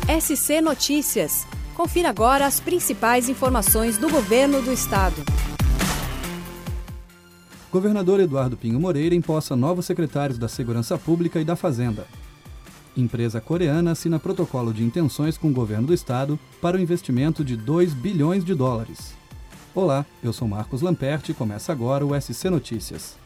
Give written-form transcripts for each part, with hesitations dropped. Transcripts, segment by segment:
SC Notícias. Confira agora as principais informações do Governo do Estado. Governador Eduardo Pinho Moreira empossa novos secretários da Segurança Pública e da Fazenda. Empresa coreana assina protocolo de intenções com o Governo do Estado para o investimento de 2 bilhões de dólares. Olá, eu sou Marcos Lamperti e começa agora o SC Notícias.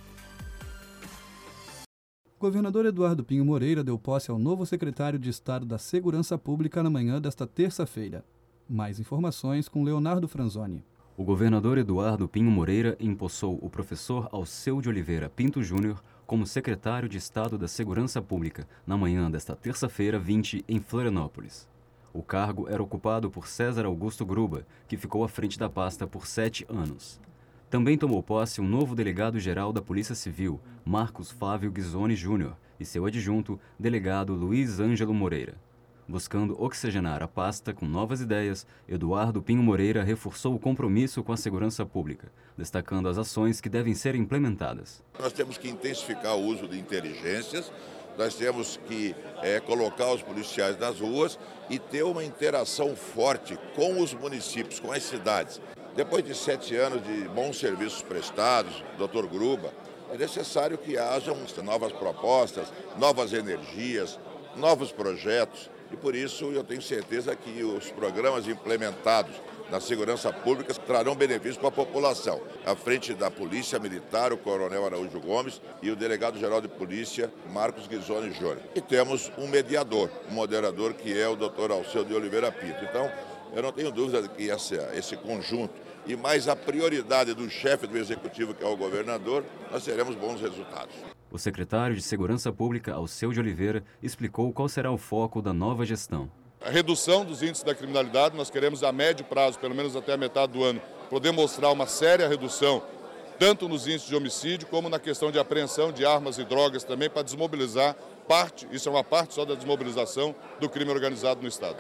O governador Eduardo Pinho Moreira deu posse ao novo secretário de Estado da Segurança Pública na manhã desta terça-feira. Mais informações com Leonardo Franzoni. O governador Eduardo Pinho Moreira empossou o professor Alceu de Oliveira Pinto Júnior como secretário de Estado da Segurança Pública na manhã desta terça-feira 20 em Florianópolis. O cargo era ocupado por César Augusto Gruba, que ficou à frente da pasta por 7 anos. Também tomou posse um novo delegado-geral da Polícia Civil, Marcos Flávio Ghisoni Júnior, e seu adjunto, delegado Luiz Ângelo Moreira. Buscando oxigenar a pasta com novas ideias, Eduardo Pinho Moreira reforçou o compromisso com a segurança pública, destacando as ações que devem ser implementadas. Nós temos que intensificar o uso de inteligências, nós temos que colocar os policiais nas ruas e ter uma interação forte com os municípios, com as cidades. Depois de 7 anos de bons serviços prestados, Dr. Gruba, é necessário que hajam novas propostas, novas energias, novos projetos. E por isso eu tenho certeza que os programas implementados na segurança pública trarão benefícios para a população. À frente da Polícia Militar, o Coronel Araújo Gomes e o Delegado-Geral de Polícia, Marcos Ghisoni Júnior. E temos um mediador, um moderador, que é o Dr. Alceu de Oliveira Pinto. Então, eu não tenho dúvida de que esse conjunto e mais a prioridade do chefe do Executivo, que é o governador, nós teremos bons resultados. O secretário de Segurança Pública, Alceu de Oliveira, explicou qual será o foco da nova gestão. A redução dos índices da criminalidade, nós queremos a médio prazo, pelo menos até a metade do ano, poder mostrar uma séria redução, tanto nos índices de homicídio, como na questão de apreensão de armas e drogas também, para desmobilizar isso é uma parte só da desmobilização do crime organizado no Estado.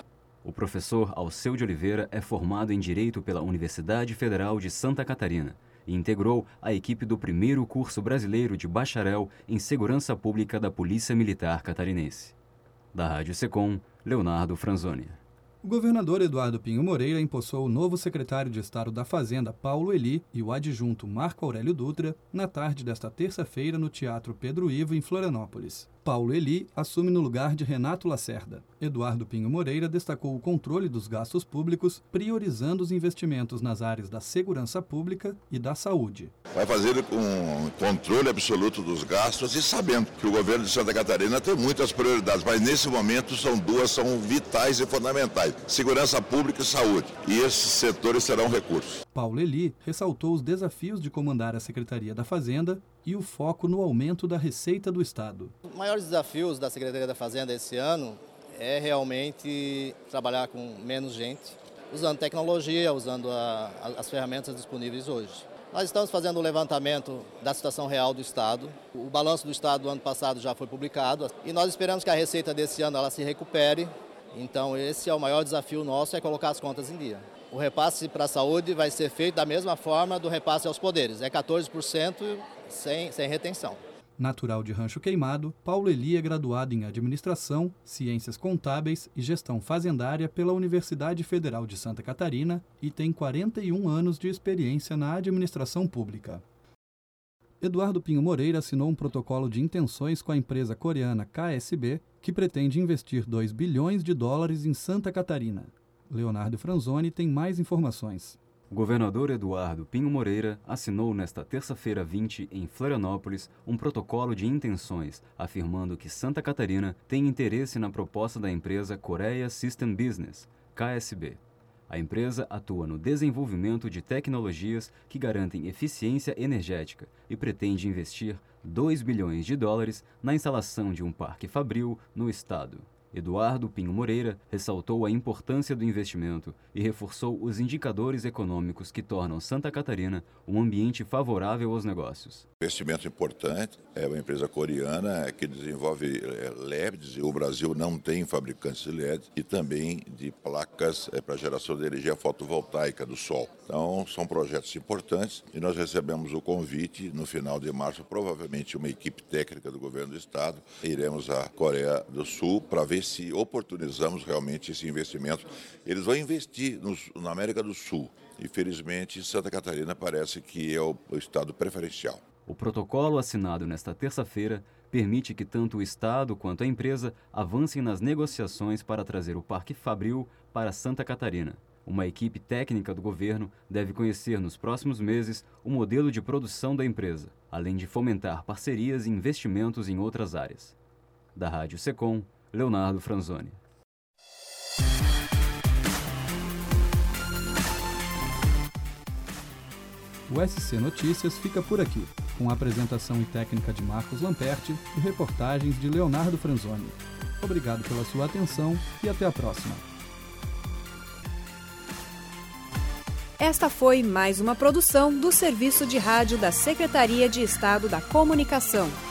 O professor Alceu de Oliveira é formado em Direito pela Universidade Federal de Santa Catarina e integrou a equipe do primeiro curso brasileiro de bacharel em Segurança Pública da Polícia Militar Catarinense. Da Rádio Secom, Leonardo Franzoni. O governador Eduardo Pinho Moreira empossou o novo secretário de Estado da Fazenda, Paulo Eli, e o adjunto Marco Aurélio Dutra na tarde desta terça-feira no Teatro Pedro Ivo, em Florianópolis. Paulo Eli assume no lugar de Renato Lacerda. Eduardo Pinho Moreira destacou o controle dos gastos públicos, priorizando os investimentos nas áreas da segurança pública e da saúde. Vai fazer com controle absoluto dos gastos e sabendo que o governo de Santa Catarina tem muitas prioridades, mas nesse momento são vitais e fundamentais: segurança pública e saúde. E esses setores serão recursos. Paulo Eli ressaltou os desafios de comandar a Secretaria da Fazenda e o foco no aumento da receita do Estado. Os maiores desafios da Secretaria da Fazenda esse ano é realmente trabalhar com menos gente, usando tecnologia, usando as ferramentas disponíveis hoje. Nós estamos fazendo um levantamento da situação real do Estado. O balanço do Estado do ano passado já foi publicado e nós esperamos que a receita desse ano ela se recupere. Então esse é o maior desafio nosso, é colocar as contas em dia. O repasse para a saúde vai ser feito da mesma forma do repasse aos poderes, é 14% sem retenção. Natural de Rancho Queimado, Paulo Eli é graduado em Administração, Ciências Contábeis e Gestão Fazendária pela Universidade Federal de Santa Catarina e tem 41 anos de experiência na administração pública. Eduardo Pinho Moreira assinou um protocolo de intenções com a empresa coreana KSB, que pretende investir 2 bilhões de dólares em Santa Catarina. Leonardo Franzoni tem mais informações. O governador Eduardo Pinho Moreira assinou nesta terça-feira 20 em Florianópolis um protocolo de intenções, afirmando que Santa Catarina tem interesse na proposta da empresa Korea System Business, KSB. A empresa atua no desenvolvimento de tecnologias que garantem eficiência energética e pretende investir 2 bilhões de dólares na instalação de um parque fabril no estado. Eduardo Pinho Moreira ressaltou a importância do investimento e reforçou os indicadores econômicos que tornam Santa Catarina um ambiente favorável aos negócios. Investimento importante, é uma empresa coreana que desenvolve LEDs, e o Brasil não tem fabricantes de LED, e também de placas para geração de energia fotovoltaica do sol. Então são projetos importantes e nós recebemos o convite no final de março, provavelmente uma equipe técnica do governo do estado, iremos à Coreia do Sul para ver ver se oportunizamos realmente esse investimento. Eles vão investir na América do Sul. Infelizmente, Santa Catarina parece que é o estado preferencial. O protocolo assinado nesta terça-feira permite que tanto o Estado quanto a empresa avancem nas negociações para trazer o Parque Fabril para Santa Catarina. Uma equipe técnica do governo deve conhecer nos próximos meses o modelo de produção da empresa, além de fomentar parcerias e investimentos em outras áreas. Da Rádio Secom, Leonardo Franzoni. O SC Notícias fica por aqui, com a apresentação e técnica de Marcos Lamperti e reportagens de Leonardo Franzoni. Obrigado pela sua atenção e até a próxima. Esta foi mais uma produção do Serviço de Rádio da Secretaria de Estado da Comunicação.